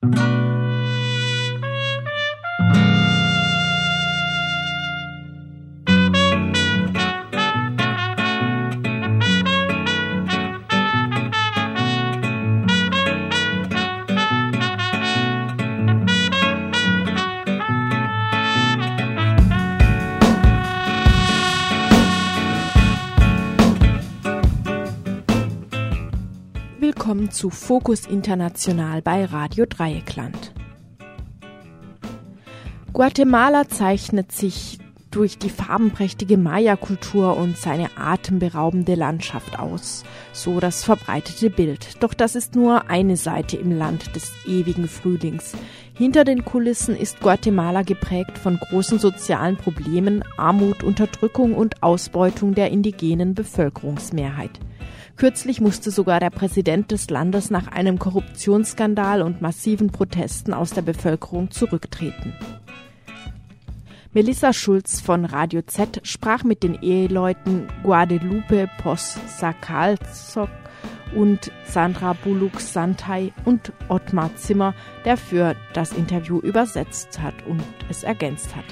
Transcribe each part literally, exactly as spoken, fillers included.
Willkommen zu Fokus International bei Radio Dreieckland. Guatemala zeichnet sich durch die farbenprächtige Maya-Kultur und seine atemberaubende Landschaft aus, so das verbreitete Bild. Doch das ist nur eine Seite im Land des ewigen Frühlings. Hinter den Kulissen ist Guatemala geprägt von großen sozialen Problemen, Armut, Unterdrückung und Ausbeutung der indigenen Bevölkerungsmehrheit. Kürzlich musste sogar der Präsident des Landes nach einem Korruptionsskandal und massiven Protesten aus der Bevölkerung zurücktreten. Melissa Schulz von Radio Z sprach mit den Eheleuten Guadalupe Pos-Sacalzoc und Sandra Buluk-Santay und Ottmar Zimmer, der für das Interview übersetzt hat und es ergänzt hat.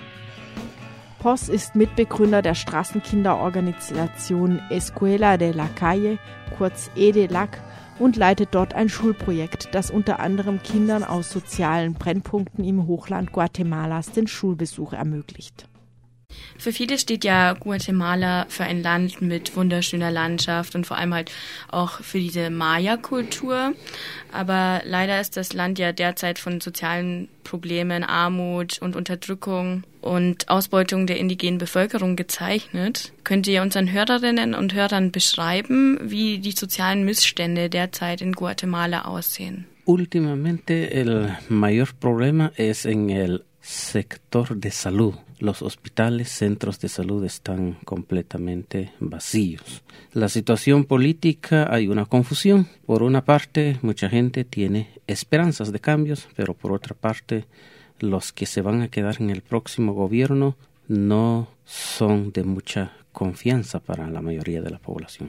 Pos ist Mitbegründer der Straßenkinderorganisation Escuela de la Calle, kurz E D L A C, und leitet dort ein Schulprojekt, das unter anderem Kindern aus sozialen Brennpunkten im Hochland Guatemalas den Schulbesuch ermöglicht. Für viele steht ja Guatemala für ein Land mit wunderschöner Landschaft und vor allem halt auch für diese Maya-Kultur. Aber leider ist das Land ja derzeit von sozialen Problemen, Armut und Unterdrückung und Ausbeutung der indigenen Bevölkerung gezeichnet. Könnt ihr unseren Hörerinnen und Hörern beschreiben, wie die sozialen Missstände derzeit in Guatemala aussehen? Últimamente el mayor problema es en el sector de salud. Los hospitales, centros de salud están completamente vacíos. La situación política, hay una confusión. Por una parte, mucha gente tiene esperanzas de cambios, pero por otra parte, los que se van a quedar en el próximo gobierno no son de mucha confianza para la mayoría de la población.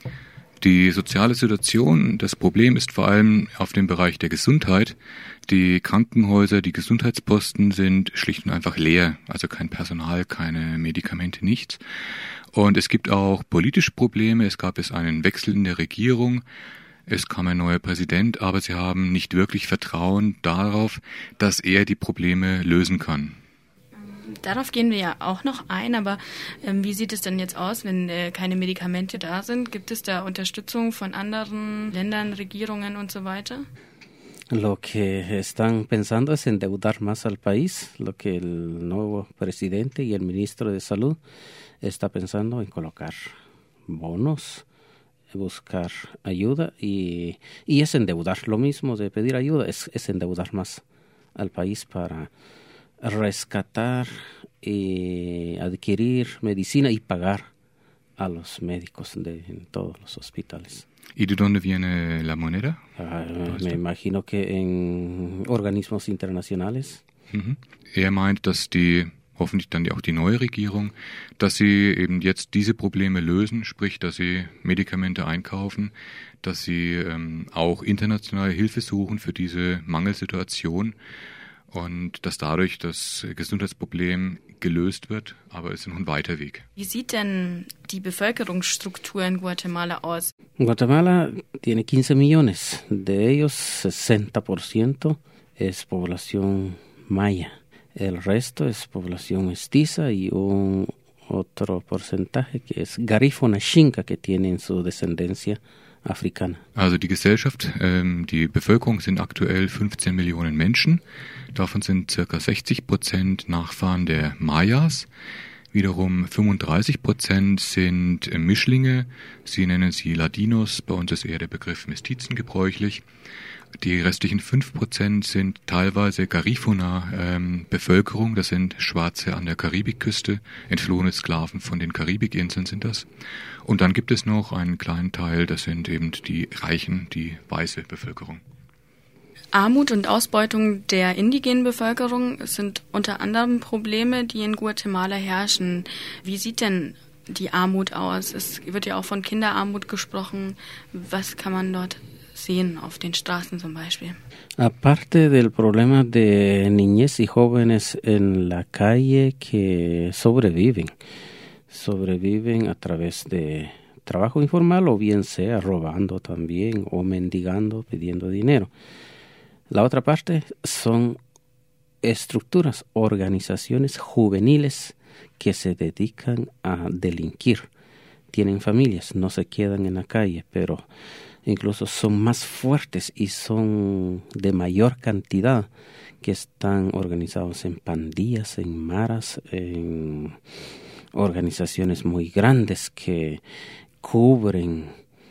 Die soziale Situation, das Problem ist vor allem auf dem Bereich der Gesundheit. Die Krankenhäuser, die Gesundheitsposten sind schlicht und einfach leer, also kein Personal, keine Medikamente, nichts. Und es gibt auch politische Probleme. Es gab jetzt einen Wechsel in der Regierung. Es kam ein neuer Präsident, aber sie haben nicht wirklich Vertrauen darauf, dass er die Probleme lösen kann. Darauf gehen wir ja auch noch ein, aber ähm, wie sieht es denn jetzt aus, wenn äh, keine Medikamente da sind? Gibt es da Unterstützung von anderen Ländern, Regierungen und so weiter? Lo que están pensando es endeudar más al país, lo que el nuevo presidente y el ministro de Salud está pensando en colocar bonos, buscar ayuda y, y es endeudar. Lo mismo de pedir ayuda, es, es endeudar más al país para rescatar y adquirir medicina y pagar a los médicos de en todos los hospitales. ¿Y de dónde viene la moneda? Uh, me imagino que en organismos internacionales. Mhm. Er meint, dass die, hoffentlich dann auch die neue Regierung, dass sie eben jetzt diese Probleme lösen, sprich, dass sie Medikamente einkaufen, dass sie ähm, auch internationale Hilfe suchen für diese Mangelsituation. Und dass dadurch das Gesundheitsproblem gelöst wird, aber es ist noch ein weiter Weg. Wie sieht denn die Bevölkerungsstruktur in Guatemala aus? Guatemala tiene quince millones, de ellos sesenta por ciento es población maya, el resto es población mestiza y un otro porcentaje que es garífuna xinca que tienen su descendencia africana. Also die Gesellschaft, ähm, die Bevölkerung sind aktuell fünfzehn Millionen Menschen. Davon sind circa sechzig Prozent Nachfahren der Mayas. Wiederum fünfunddreißig Prozent sind Mischlinge. Sie nennen sie Ladinos. Bei uns ist eher der Begriff Mestizen gebräuchlich. Die restlichen fünf Prozent sind teilweise Garifuna-Bevölkerung. Ähm, das sind Schwarze an der Karibikküste. Entflohene Sklaven von den Karibikinseln sind das. Und dann gibt es noch einen kleinen Teil, das sind eben die Reichen, die weiße Bevölkerung. Armut und Ausbeutung der indigenen Bevölkerung sind unter anderem Probleme, die in Guatemala herrschen. Wie sieht denn die Armut aus? Es wird ja auch von Kinderarmut gesprochen. Was kann man dort sehen auf den Straßen zum Beispiel. Aparte del problema de niñez y jóvenes en la calle que sobreviven, sobreviven a través de trabajo informal o bien sea robando también o mendigando, pidiendo dinero. La otra parte son estructuras, organizaciones juveniles que se dedican a delinquir. Tienen familias, no se quedan en la calle, pero incluso son más fuertes y son de mayor cantidad, que están organizados en pandillas, en maras, en organizaciones muy grandes que cubren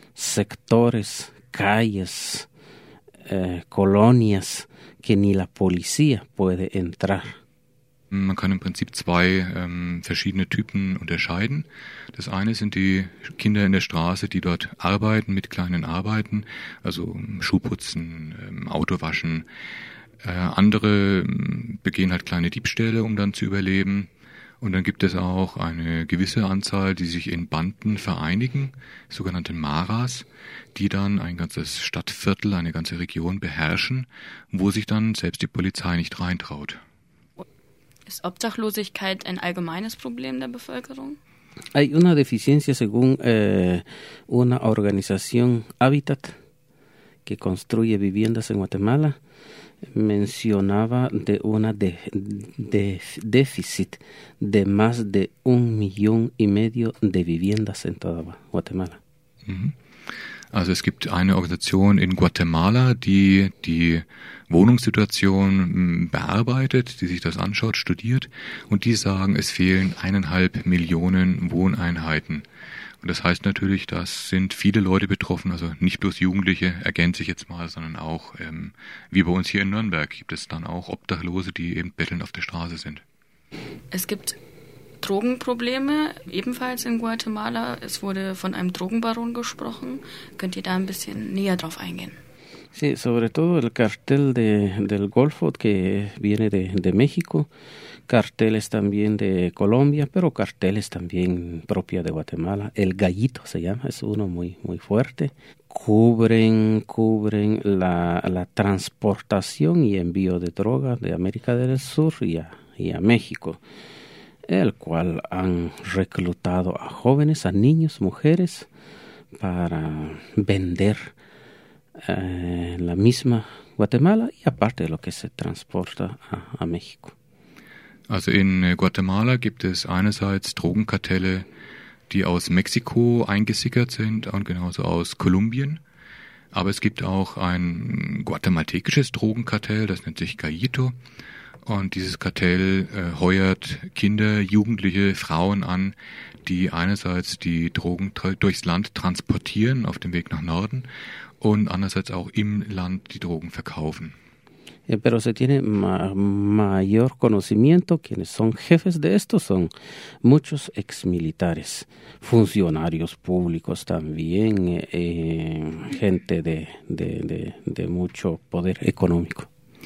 sectores, calles, eh, colonias que ni la policía puede entrar. Man kann im Prinzip zwei ähm, verschiedene Typen unterscheiden. Das eine sind die Kinder in der Straße, die dort arbeiten mit kleinen Arbeiten, also Schuhputzen, ähm, Autowaschen. Äh, andere ähm, begehen halt kleine Diebstähle, um dann zu überleben. Und dann gibt es auch eine gewisse Anzahl, die sich in Banden vereinigen, sogenannte Maras, die dann ein ganzes Stadtviertel, eine ganze Region beherrschen, wo sich dann selbst die Polizei nicht reintraut. Ist Obdachlosigkeit ein allgemeines Problem der Bevölkerung? Hay una deficiencia según eh, una organización Habitat que construye viviendas en Guatemala. Mencionaba de una de, de déficit de más de un millón y medio de viviendas en toda Guatemala. Mhm. Also es gibt eine Organisation in Guatemala, die die Wohnungssituation bearbeitet, die sich das anschaut, studiert, und die sagen, es fehlen eineinhalb Millionen Wohneinheiten. Und das heißt natürlich, das sind viele Leute betroffen, also nicht bloß Jugendliche, ergänze ich jetzt mal, sondern auch, ähm, wie bei uns hier in Nürnberg, gibt es dann auch Obdachlose, die eben bettelnd auf der Straße sind. Es gibt Drogenprobleme, ebenfalls in Guatemala. Es wurde von einem Drogenbaron gesprochen. Könnt ihr da ein bisschen näher drauf eingehen? Sí, sobre todo el cartel de, del Golfo que viene de, de México, carteles también de Colombia, pero carteles también propios de Guatemala. El Gallito se llama, es uno muy, muy fuerte. Cubren, cubren la, la transportación y envío de drogas de América del Sur y a, y a México, el cual han reclutado a jóvenes, a niños, mujeres, para vender eh, en la misma Guatemala y aparte de lo que se transporta a, a México. Also in Guatemala gibt es einerseits Drogenkartelle, die aus Mexiko eingesickert sind und genauso aus Kolumbien. Aber es gibt auch ein guatemaltekisches Drogenkartell, das nennt sich Gallito. Und dieses Kartell äh, heuert Kinder, Jugendliche, Frauen an, die einerseits die Drogen tra- durchs Land transportieren auf dem Weg nach Norden und andererseits auch im Land die Drogen verkaufen. Eh, pero se tiene ma- mayor conocimiento. Quienes son jefes de esto son muchos exmilitares, funcionarios públicos también, eh, eh, gente de, de, de, de mucho poder económico.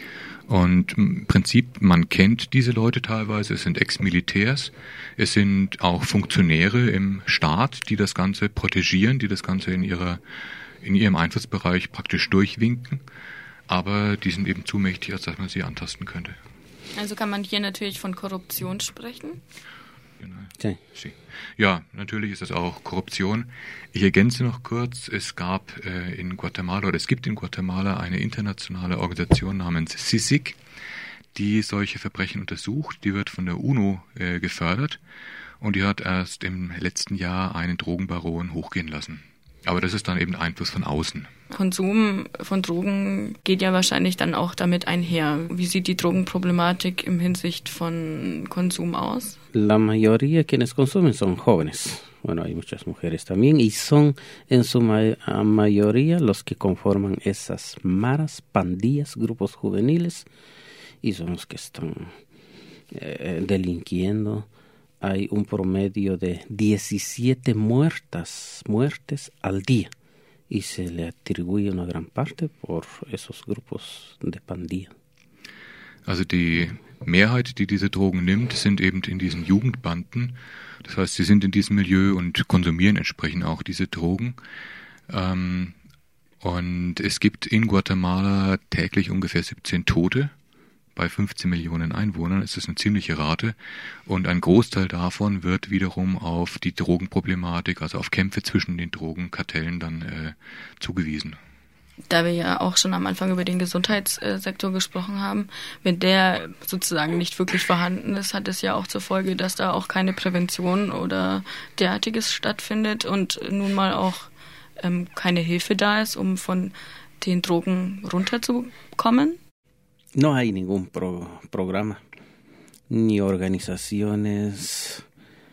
Und im Prinzip, man kennt diese Leute teilweise, es sind Ex-Militärs, es sind auch Funktionäre im Staat, die das Ganze protegieren, die das Ganze in ihrer, in ihrem Einflussbereich praktisch durchwinken, aber die sind eben zu mächtig, als dass man sie antasten könnte. Also kann man hier natürlich von Korruption sprechen? Genau. Ja, natürlich ist das auch Korruption. Ich ergänze noch kurz, es gab äh, in Guatemala oder es gibt in Guatemala eine internationale Organisation namens C I C I C, die solche Verbrechen untersucht. Die wird von der UNO äh, gefördert und die hat erst im letzten Jahr einen Drogenbaron hochgehen lassen. Aber das ist dann eben Einfluss von außen. Konsum von Drogen geht ja wahrscheinlich dann auch damit einher. Wie sieht die Drogenproblematik im Hinsicht von Konsum aus? La mayoría quienes consumen son jóvenes. Bueno, hay muchas mujeres también y son en su ma- mayoría los que conforman esas maras, pandillas, grupos juveniles y son los que están eh, delinquiendo. Hay un promedio de diecisiete muertas, muertes al día y se le atribuye una gran parte por esos grupos de pandilla. Also die Mehrheit, die diese Drogen nimmt, sind eben in diesen Jugendbanden. Das heißt, sie sind in diesem Milieu und konsumieren entsprechend auch diese Drogen. Ähm, Und es gibt in Guatemala täglich ungefähr siebzehn Tote. Bei fünfzehn Millionen Einwohnern ist das eine ziemliche Rate. Und ein Großteil davon wird wiederum auf die Drogenproblematik, also auf Kämpfe zwischen den Drogenkartellen dann äh, zugewiesen. Da wir ja auch schon am Anfang über den Gesundheitssektor gesprochen haben, wenn der sozusagen nicht wirklich vorhanden ist, hat es ja auch zur Folge, dass da auch keine Prävention oder derartiges stattfindet und nun mal auch ähm, keine Hilfe da ist, um von den Drogen runterzukommen. No hay ningún pro, programa ni organizaciones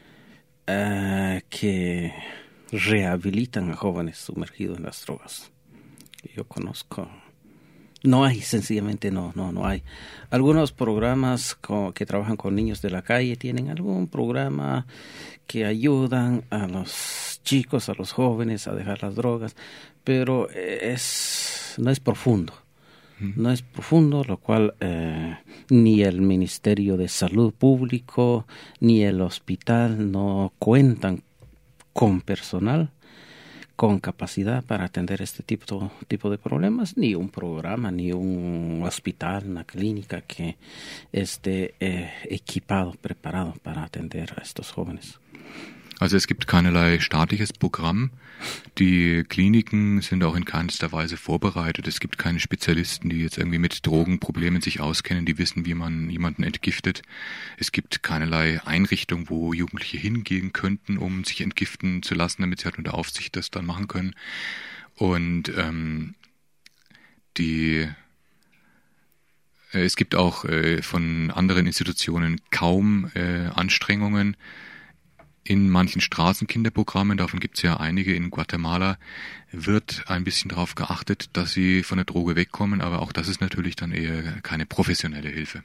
uh, que rehabilitan a jóvenes sumergidos en las drogas. Yo conozco. No hay, sencillamente no, no, no hay. Algunos programas co- que trabajan con niños de la calle tienen algún programa que ayudan a los chicos, a los jóvenes a dejar las drogas, pero es no es profundo. No es profundo, lo cual eh, ni el Ministerio de Salud Público ni el hospital no cuentan con personal con capacidad para atender este tipo, tipo de problemas, ni un programa, ni un hospital, una clínica que esté eh, equipado, preparado para atender a estos jóvenes. Also es gibt keinerlei staatliches Programm. Die Kliniken sind auch in keinster Weise vorbereitet. Es gibt keine Spezialisten, die jetzt irgendwie mit Drogenproblemen sich auskennen, die wissen, wie man jemanden entgiftet. Es gibt keinerlei Einrichtung, wo Jugendliche hingehen könnten, um sich entgiften zu lassen, damit sie halt unter Aufsicht das dann machen können. Und ähm, die äh, es gibt auch äh, von anderen Institutionen kaum äh, Anstrengungen. In manchen Straßenkinderprogrammen, davon gibt es ja einige in Guatemala, wird ein bisschen darauf geachtet, dass sie von der Droge wegkommen, aber auch das ist natürlich dann eher keine professionelle Hilfe.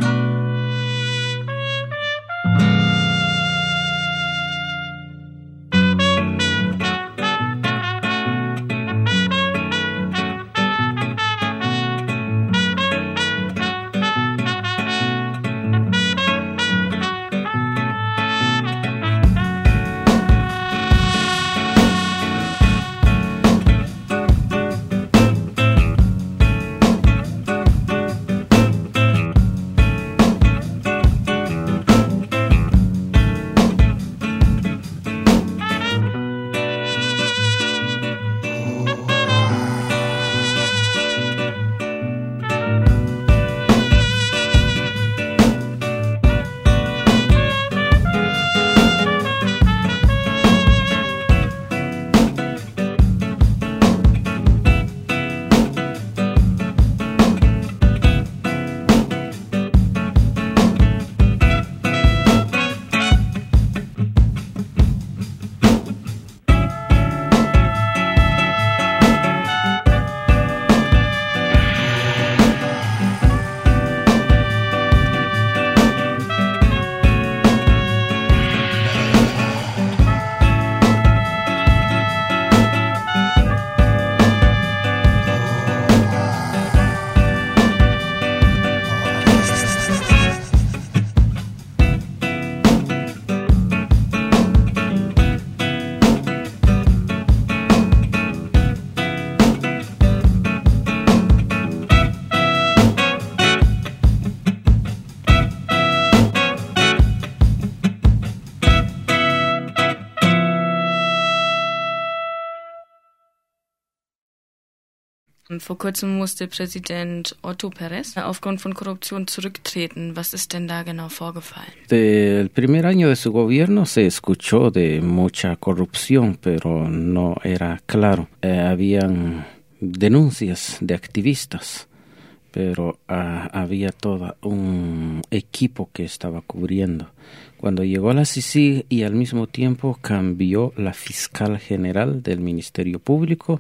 Vor kurzem musste Präsident Otto Pérez aufgrund von Korruption zurücktreten. Was ist denn da genau vorgefallen? Del primer año de su gobierno se escuchó de mucha corrupción, pero no era claro. Eh, habían denuncias de activistas, pero uh, había todo un equipo que estaba cubriendo. Cuando llegó a la C I C I G y al mismo tiempo cambió la fiscal general del Ministerio Público,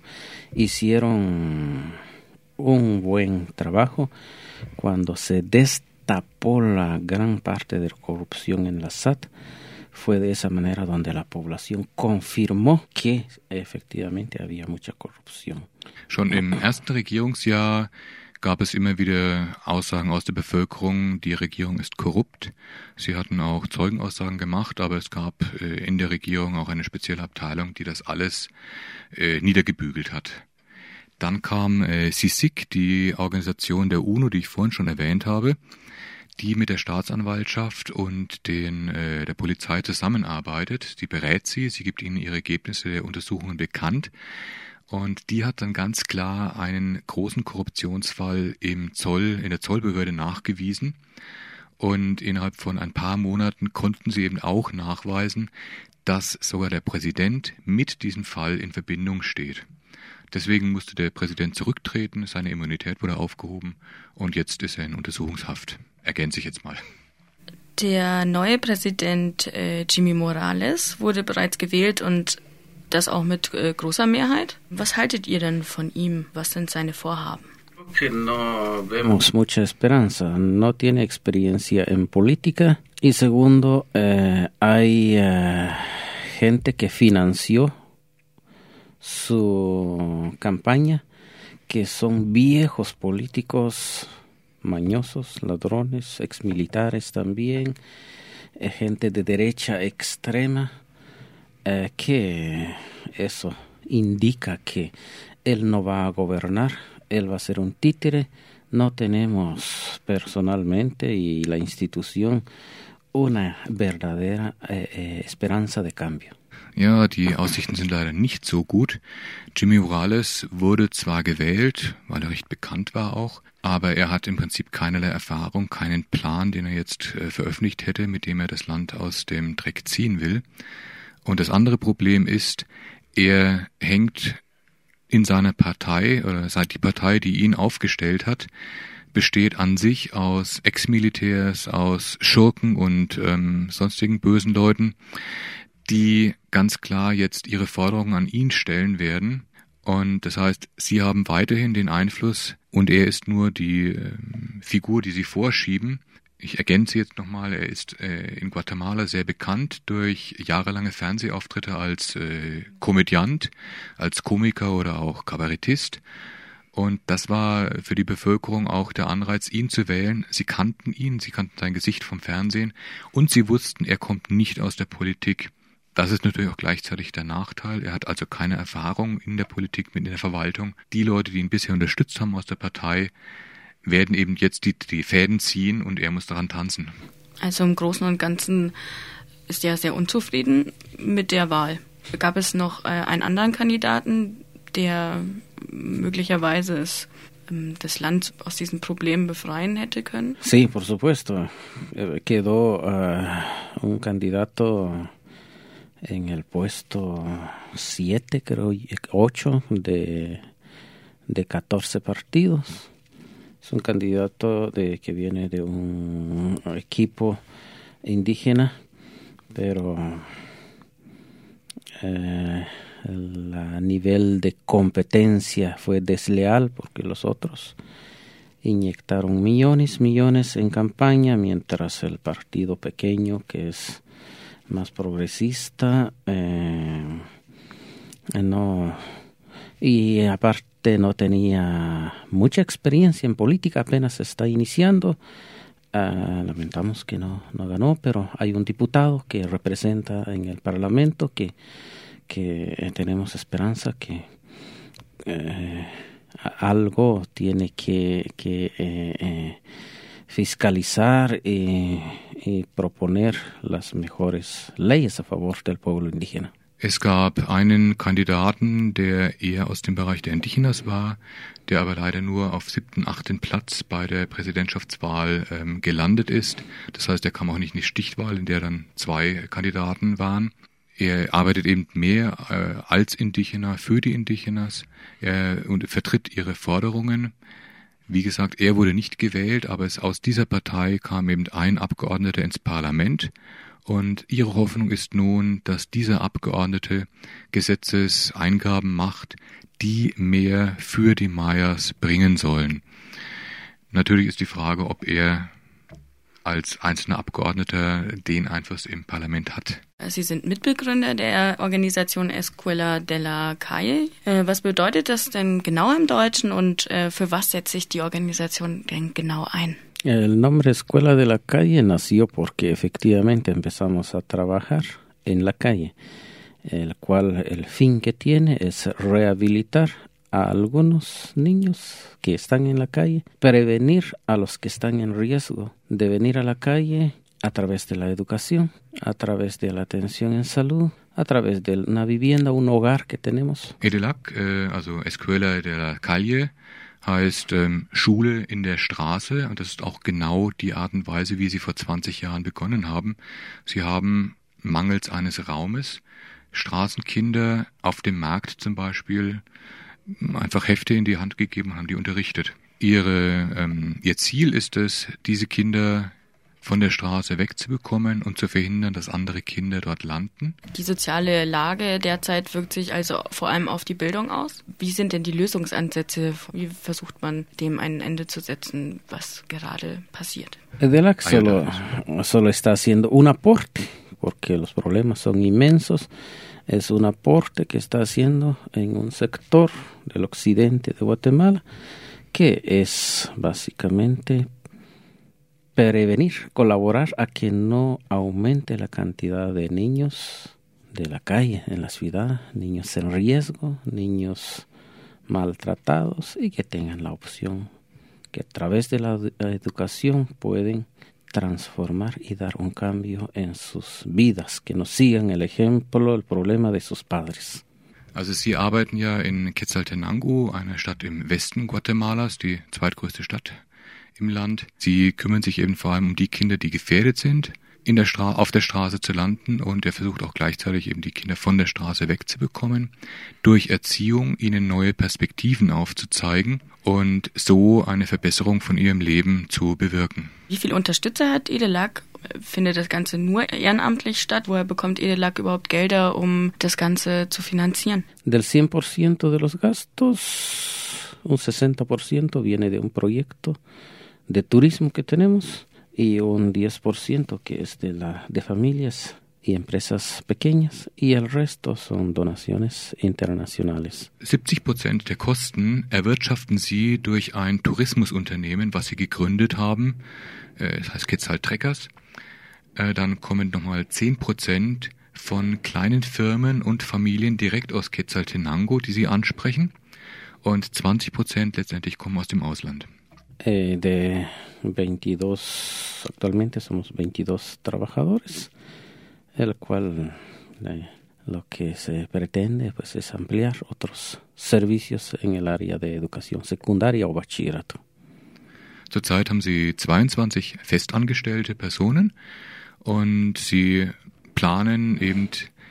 hicieron un buen trabajo. Cuando se destapó la gran parte de la corrupción en la S A T, fue de esa manera donde la población confirmó que efectivamente había mucha corrupción. Schon im ersten Regierungsjahr gab es immer wieder Aussagen aus der Bevölkerung, die Regierung ist korrupt. Sie hatten auch Zeugenaussagen gemacht, aber es gab äh, in der Regierung auch eine spezielle Abteilung, die das alles äh, niedergebügelt hat. Dann kam äh, C I C I C, die Organisation der UNO, die ich vorhin schon erwähnt habe, die mit der Staatsanwaltschaft und den, äh, der Polizei zusammenarbeitet. Sie berät sie, sie gibt ihnen ihre Ergebnisse der Untersuchungen bekannt. Und die hat dann ganz klar einen großen Korruptionsfall im Zoll, in der Zollbehörde nachgewiesen. Und innerhalb von ein paar Monaten konnten sie eben auch nachweisen, dass sogar der Präsident mit diesem Fall in Verbindung steht. Deswegen musste der Präsident zurücktreten, seine Immunität wurde aufgehoben und jetzt ist er in Untersuchungshaft. Ergänze ich jetzt mal. Der neue Präsident äh, Jimmy Morales wurde bereits gewählt und das auch mit äh, großer Mehrheit. Was haltet ihr denn von ihm? Was sind seine Vorhaben? Que no vemos mucha esperanza, no tiene experiencia en política y segundo, eh, hay eh, gente que financió su campaña que son viejos políticos mañosos, ladrones, exmilitares también, eh, gente de derecha extrema, eh, que eso indica que él no va a gobernar. Él va a ser un títere. No tenemos personalmente y la institución una verdadera eh, eh, esperanza de cambio. Ja, die Aussichten sind leider nicht so gut. Jimmy Morales wurde zwar gewählt, weil er recht bekannt war auch, aber er hat im Prinzip keinerlei Erfahrung, keinen Plan, den er jetzt äh, veröffentlicht hätte, mit dem er das Land aus dem Dreck ziehen will. Und das andere Problem ist, er hängt in seiner Partei, oder seit die Partei, die ihn aufgestellt hat, besteht an sich aus Ex-Militärs, aus Schurken und ähm, sonstigen bösen Leuten, die ganz klar jetzt ihre Forderungen an ihn stellen werden. Und das heißt, sie haben weiterhin den Einfluss und er ist nur die äh, Figur, die sie vorschieben. Ich ergänze jetzt nochmal, er ist äh, in Guatemala sehr bekannt durch jahrelange Fernsehauftritte als äh, Komödiant, als Komiker oder auch Kabarettist. Und das war für die Bevölkerung auch der Anreiz, ihn zu wählen. Sie kannten ihn, sie kannten sein Gesicht vom Fernsehen und sie wussten, er kommt nicht aus der Politik. Das ist natürlich auch gleichzeitig der Nachteil. Er hat also keine Erfahrung in der Politik, mit in der Verwaltung. Die Leute, die ihn bisher unterstützt haben aus der Partei, werden eben jetzt die, die Fäden ziehen und er muss daran tanzen. Also im Großen und Ganzen ist er sehr unzufrieden mit der Wahl. Gab es noch äh, einen anderen Kandidaten, der möglicherweise es, ähm, das Land aus diesen Problemen befreien hätte können? Sí, por supuesto. Quedó uh, un candidato en el puesto siete, creo, ocho de, de catorce partidos. Es un candidato de, que viene de un equipo indígena, pero eh, el nivel de competencia fue desleal porque los otros inyectaron millones, millones en campaña, mientras el partido pequeño, que es más progresista, eh, no... Y aparte no tenía mucha experiencia en política, apenas se está iniciando. Uh, lamentamos que no, no ganó, pero hay un diputado que representa en el Parlamento que, que eh, tenemos esperanza que eh, algo tiene que, que eh, eh, fiscalizar y, y proponer las mejores leyes a favor del pueblo indígena. Es gab einen Kandidaten, der eher aus dem Bereich der Indigenas war, der aber leider nur auf siebten, achten Platz bei der Präsidentschaftswahl ähm, gelandet ist. Das heißt, er kam auch nicht in die Stichwahl, in der dann zwei Kandidaten waren. Er arbeitet eben mehr äh, als Indigener für die Indigenas er, und vertritt ihre Forderungen. Wie gesagt, er wurde nicht gewählt, aber es, aus dieser Partei kam eben ein Abgeordneter ins Parlament. Und ihre Hoffnung ist nun, dass dieser Abgeordnete Gesetzeseingaben macht, die mehr für die Mayas bringen sollen. Natürlich ist die Frage, ob er als einzelner Abgeordneter den Einfluss im Parlament hat. Sie sind Mitbegründer der Organisation Escuela de la Calle. Was bedeutet das denn genau im Deutschen und für was setzt sich die Organisation denn genau ein? El nombre Escuela de la Calle nació porque efectivamente empezamos a trabajar en la calle, el cual el fin que tiene es rehabilitar a algunos niños que están en la calle, prevenir a los que están en riesgo de venir a la calle a través de la educación, a través de la atención en salud, a través de una vivienda, un hogar que tenemos. EDELAC, äh, also Escuela de la Calle, heißt ähm, Schule in der Straße, und das ist auch genau die Art und Weise, wie sie vor zwanzig Jahren begonnen haben. Sie haben mangels eines Raumes Straßenkinder auf dem Markt zum Beispiel einfach Hefte in die Hand gegeben und haben die unterrichtet. Ihre, ähm, ihr Ziel ist es, diese Kinder von der Straße wegzubekommen und zu verhindern, dass andere Kinder dort landen. Die soziale Lage derzeit wirkt sich also vor allem auf die Bildung aus. Wie sind denn die Lösungsansätze? Wie versucht man, dem ein Ende zu setzen, was gerade passiert? EDELAC solo, solo está haciendo un aporte, porque los problemas son inmensos. Es un aporte que está haciendo en un sector del occidente de Guatemala, que es básicamente prevenir, colaborar a que no aumente la cantidad de niños de la calle en la ciudad, niños en riesgo, niños maltratados, y que tengan la opción que a través de la educación pueden transformar y dar un cambio en sus vidas, que nos sigan el ejemplo, el problema de sus padres. Also Sie arbeiten ja in Quetzaltenango, einer Stadt im Westen Guatemalas, die zweitgrößte Stadt im Land. Sie kümmern sich eben vor allem um die Kinder, die gefährdet sind, in der Stra- auf der Straße zu landen, und er versucht auch gleichzeitig eben die Kinder von der Straße wegzubekommen, durch Erziehung ihnen neue Perspektiven aufzuzeigen und so eine Verbesserung von ihrem Leben zu bewirken. Wie viele Unterstützer hat EDELAC? Findet das Ganze nur ehrenamtlich statt? Woher bekommt EDELAC überhaupt Gelder, um das Ganze zu finanzieren? Del cien por ciento de los gastos, un sesenta por ciento viene de un proyecto de turismo que tenemos, y un diez por ciento que es de, la, de familias y empresas pequeñas, y el resto son donaciones internacionales. siebzig Prozent der Kosten erwirtschaften sie durch ein Tourismusunternehmen, was sie gegründet haben, das heißt Quetzaltrekkers. Dann kommen nochmal zehn Prozent von kleinen Firmen und Familien direkt aus Quetzaltenango, die sie ansprechen, und zwanzig Prozent letztendlich kommen aus dem Ausland. Eh, de veintidós, actualmente somos veintidós trabajadores, el cual eh, lo que se pretende pues es ampliar otros servicios en el área de educación secundaria o bachillerato. Zurzeit haben sie zweiundzwanzig festangestellte Personen, und sie planen eben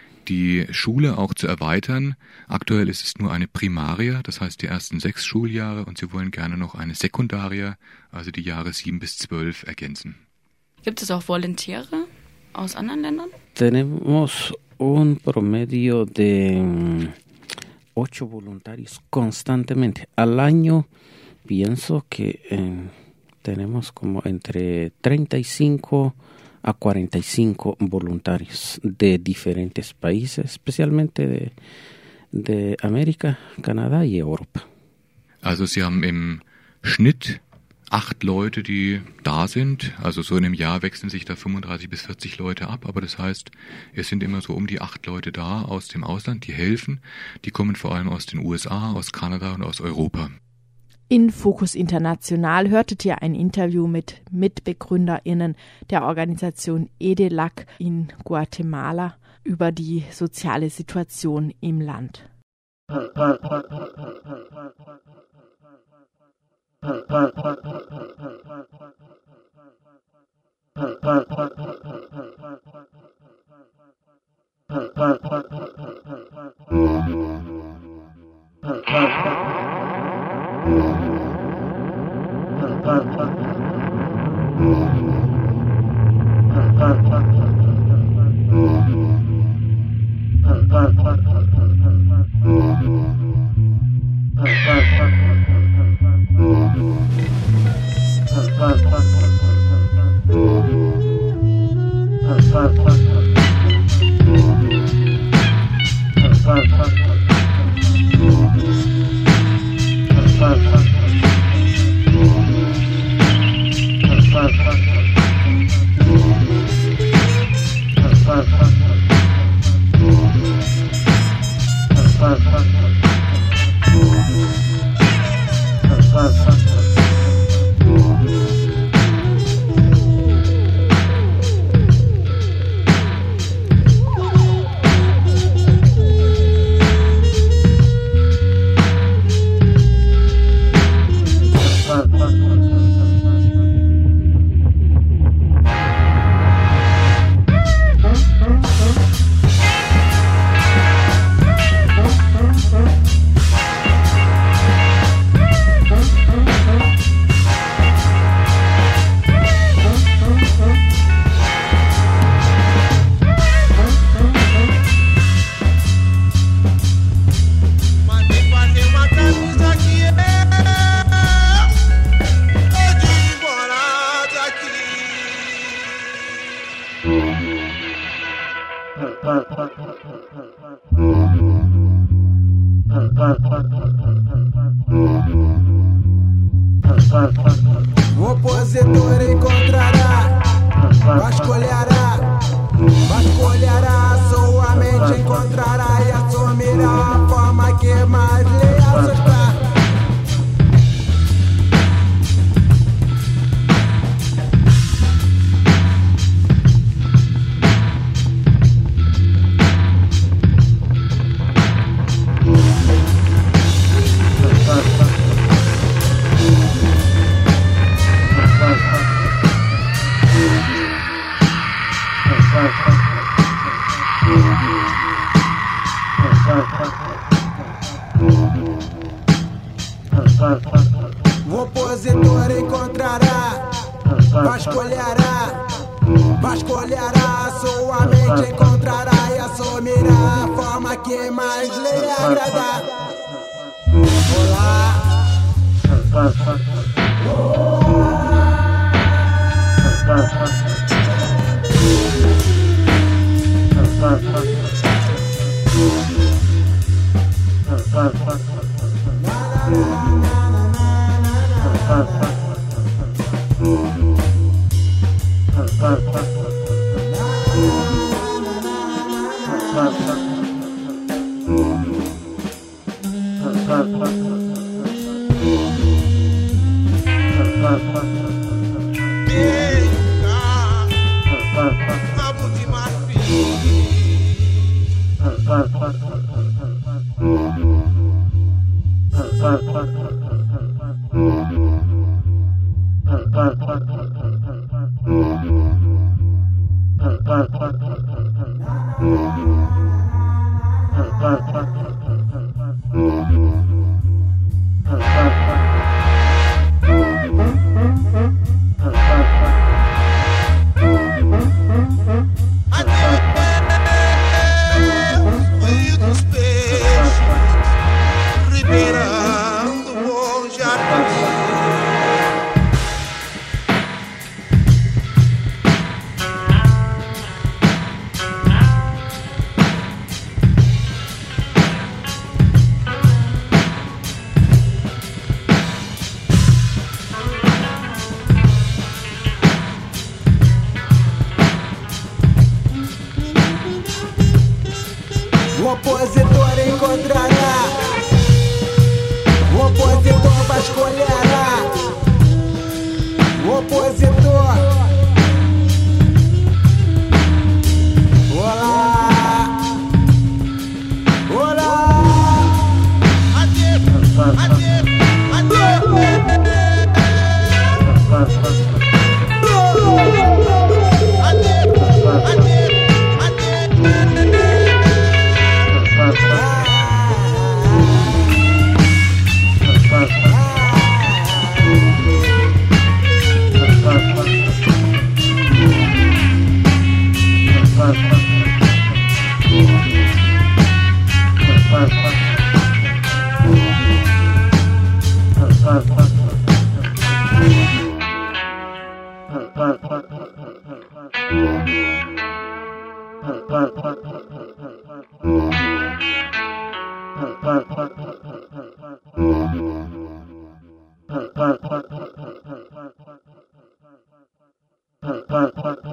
die Schule auch zu erweitern. Aktuell ist es nur eine Primaria, das heißt die ersten sechs Schuljahre, und sie wollen gerne noch eine Sekundaria, also die Jahre sieben bis zwölf, ergänzen. Gibt es auch Volontäre aus anderen Ländern? Tenemos un promedio de ocho voluntarios constantemente. Al año pienso que eh, tenemos como entre treinta y cinco a cuarenta y cinco voluntarios de diferentes países, especialmente de, de América, Canadá y Europa. Also sie haben im Schnitt acht Leute, die da sind. Also so in einem Jahr wechseln sich da fünfunddreißig bis vierzig Leute ab, aber das heißt, es sind immer so um die acht Leute da aus dem Ausland, die helfen. Die kommen vor allem aus den U S A, aus Kanada und aus Europa. In Fokus International hörtet ihr ein Interview mit MitbegründerInnen der Organisation EDELAC in Guatemala über die soziale Situation im Land. Thank you. O opositor encontrará, vasculhará, vasculhará, sua mente encontrará e assumirá a forma que mais lhe assustar. O opositor encontrará, vasculhará, vasculhará, sua mente encontrará e assumirá a forma que mais lhe agradar. Olá. O opositor encontrará, o opositor vasculhará, o opositor. Olá, olá. Adeus, adeus, Thank you.